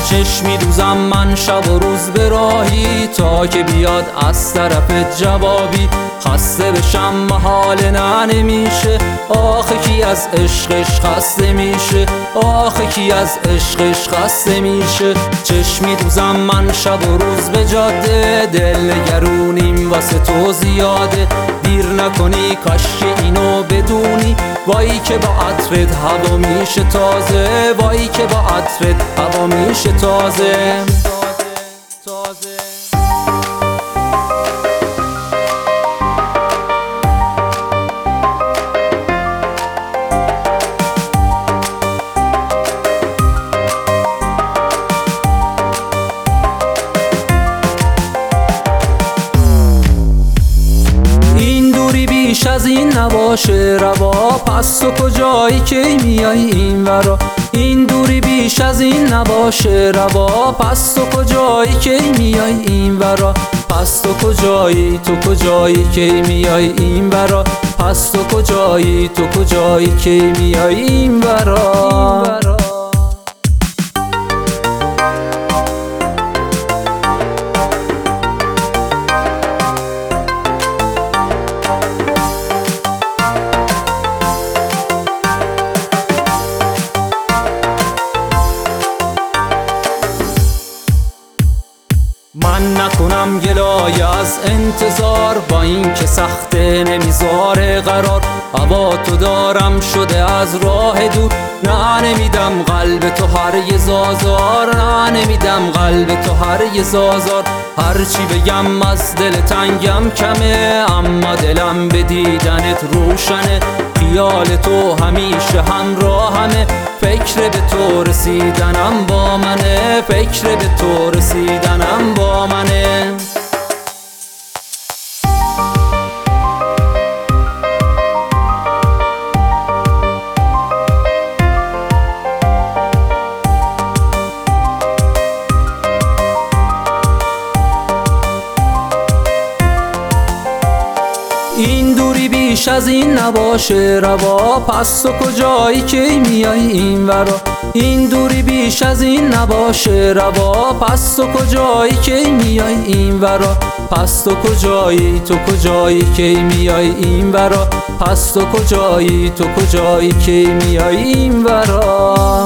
چشمی دوزم من شب و روز به راهی، تا که بیاد از طرف جوابی. خسته بشم محال نه نمیشه، آخه کی از عشقش خسته میشه، آخه کی از عشقش خسته میشه. چشمی دوزم من شب و روز به جاده، دل نگرونیم واسه تو زیاده. دیر نکنی کاش که اینو بدونی، وایی که با عطرت هوا میشه تازه، وایی که با عطرت هوا میشه تازه. بیش از این نباشه روا، پس تو کجایی که میای این ورا. این دوری بیش از این نباشه روا، پس تو کجایی که میای این ورا. پس تو کجایی، تو کجایی که میای این ورا. پس تو کجایی، تو کجایی که میای این ورا. من نکنم گلایه از انتظار، با این که سخته نمیذاره قرار. هوا تو دارم شده از راه دور، نه نمیدم قلب تو هرگز آزار، نه نمیدم قلب تو هرگز آزار. هرچی بگم از دل تنگم کمه، اما دلم به دیدنت روشنه. خیال تو همیشه همراهمه، فکر به تو رسیدنم با منه، فکر به تو رسیدنم با منه. این دوری بیش از این نباشه روا، پس تو کجایی که میای این ورا. این دوری بیش از این نباشه روا، پس تو کجایی که میای این ورا. پس تو کجایی، تو کجایی که میای این ورا. پس تو کجایی، تو کجایی که میای این ورا.